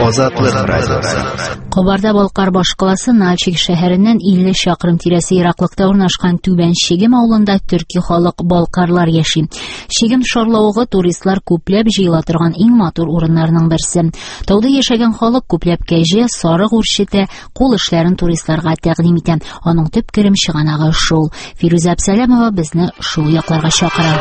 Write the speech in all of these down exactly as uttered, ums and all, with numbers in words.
Азатлык радиосы. Кабарда-Балкар башкаласы Нальчик шәһәреннән илле чакрым тирәсе ераклыкта урнашкан Түбән Чегем авылында төрки халык балкарлар яши. Чегем шарлавыгы туристлар күпләп җыела торган иң матур урыннарның берсе. Тауда яшәгән халык күпләп кәҗә, сарык үрчетә, кул эшләрен туристларга тәкъдим итә. Аның төп керем чыганагы шул. Фируза Әбсәләмова безне шул якларга чакыра.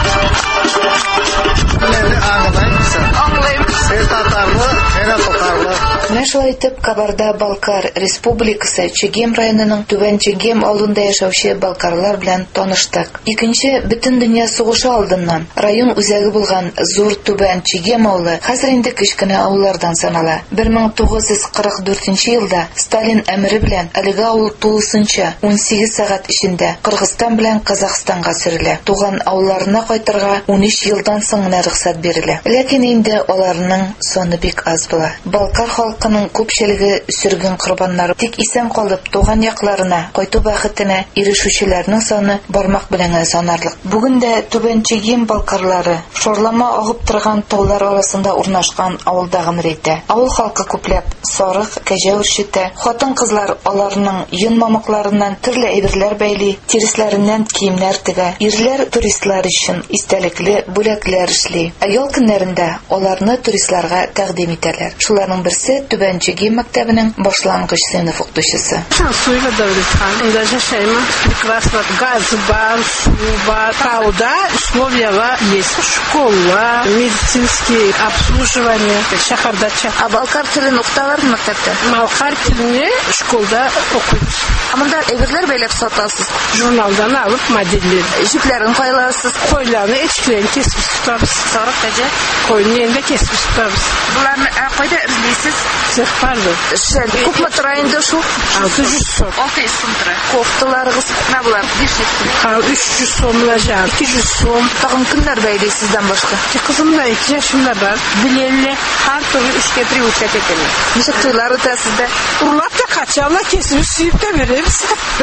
Менә шулай итеп, Кабарда-Балкар Республикасы Чегем районының Түбән Чегем авылында яшәүче балкарлар белән таныштык. Икенче бөтен дөнья сугышы алдыннан район үзәге булган Зур Түбән Чегем авылы хәзер инде кечкенә авыллардан санала. бер мең тугыз йөз кырык дүртенче елда Сталин әмере белән әлеге авыл тулысынча ун сигез сәгать эчендә Кыргызстан белән Казакъстанга сөрелә. Туган авылларына кайтырга ун өч елдан соң гына рөхсәт бирелә. Ләкин инде аларның саны бик аз була. Балкар халкының күпчелеге сөргөн корбаннары тик исән калып туган якларына кайту бәхетенә ирешүчеләрнең саны бармак белән санарлык. Бүген дә Түбән Чегем балкарлары шорлама агып торган таулар арасында урнашкан авылда гомер итә. Авыл халкы күпләп сарык, кәҗә үрчетә. Хатын-кызлар аларның йон мамыкларыннан төрле әйберләр бәйли, тиресләреннән киемнәр тегә. Ирләр туристлар өчен истәлекле бүләкләр эшли. Ял көннәрендә аларны туристларга тәкъдим итәләр. Шуларның берсе Түбән Чегем мәктәбенең башлангыч сыйныф укытучысы. Шансуева Давлетхан. Даже шейма прекрасно. Газ бар, су бар. Тауда условия есть. Школа, медицинские обслуживание, шәһәрдә. А балкар телен укыталар мәктәптә? Балкар телне школда укыйбыз. Монда әйберләр бәйләп сатасыз. Журналдан алып моделлер. Җипләрен кайласыз. Койларны эчкеләрен кесеп тотабыз. Сарык, кәҗә. Койны инде кесеп тотабыз. Буларны кайда эзлисез? Зәфәрдә. Шәл. Күпме тора инде шул? алты йөз сум. алты йөз сум тора. Кофталарыгыз нә булар? биш йөз сум. Һәм өч йөз сумлы җан. ике йөз сум. Тагын кемнәр бәйли сездән башка? Кызымда ике яшында бар. Билелле һәр төрле эшкә приучать итәләр. Ничек туйлар үтә сездә? Урлап та качалар кесеп сөйп тә бирәбез.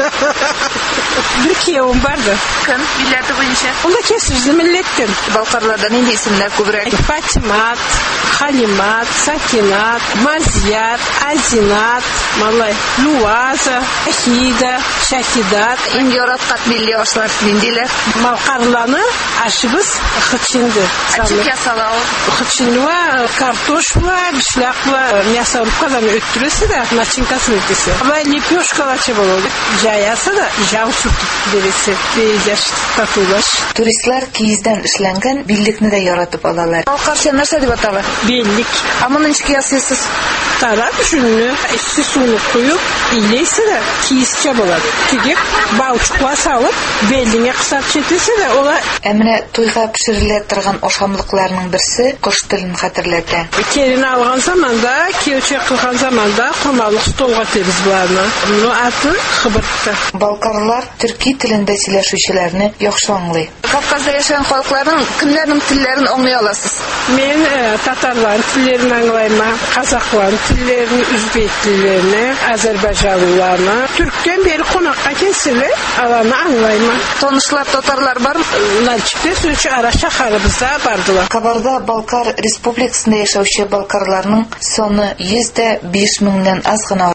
Бер киявым барды. Кем милләте буенча? Ул да кесеп милләттән. Балкарлардан инде исемнәр күбрәк. Фатимат, Халимат, Сакинат, Мазият, Азинат, малай, Луаза, Ахида, Шахидат. Иң яраткан милли ашлар ниндиләр? Балкарларны ашыбыз хытчинды. Ачык ясала ул. Хытчинва, картошва, бишляква, мясо рубкадан өттүрәсе дә, начинкасын өттесе. Алай лепешкаларчы булды. Жаясы да жау сүртүп бересе. Бейзәш татулаш. Туристлар киездән эшләнгән биллекне дә яратып алалар. Балкарча нәрсә дип атала? Беллик. А моны ничек ясыйсыз? Тарап жүнне, эссе суны куюп, илесе дә киезчә булады. Тигеп, баучукла салып, беллиңә кысап читесе дә ола. Ә менә туйга пешерелә торган ашамлыкларның берсе кош телен хәтерләтә. Келин алган заманда, киюче кылган заманда курмалык столга тибез буларны. Моны атын хыбыртты. Балкарлар төрки телендә сөйләшүчеләрне яхшы аңлый. Кавказда яшәгән халыкларның кемнәрнең телләрен аңлый аласыз? Мен татарлар телләрен аңлыйм, казаклар телләрен, үзбек телләрен, азәрбайҗанлыларны, төрктән бери кунакка килсәләр, аларны аңлыйм. Танышлар татарлар бармы? Нальчикта сөйче ара шәһәребездә бардылар. Кабарда-Балкар Республикасында яшәүче балкарларның саны йөз дә биш меңнән аз гына.